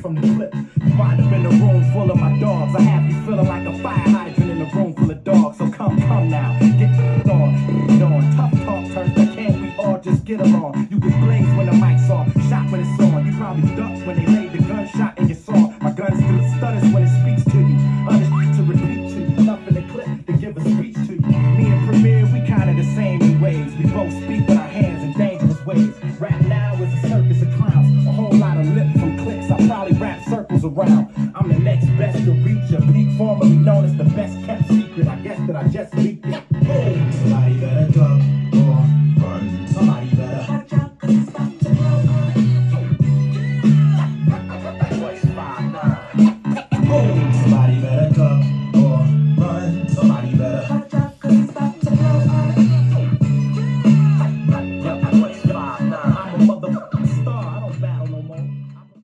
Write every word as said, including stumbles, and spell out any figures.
from the clip. You wind up in a room full of my dogs. I have you feeling like a fire hydrant in a room full of dogs. So come, come now, get on, get on. Tough talk turns to can't we all just get along? You get blazed when the mic's off, shot when it's on. You probably ducked when they laid the gunshot in your song. My gun still stutters when it speaks to you. Other to repeat to you, enough in the clip to give a speech to you. Me and Premier, we kinda the same in ways. We both speak with our hands in dangerous ways. Rap now is a circus of clowns, a whole lot of lip from clicks. I probably rap circles around. I'm the next best to reach a peak, formerly known as the best kept secret. I guess that I just leaked it. Oh, somebody better duck or run. Somebody better watch out, 'cause it's about to blow up. Voice five nine. Oh, somebody better duck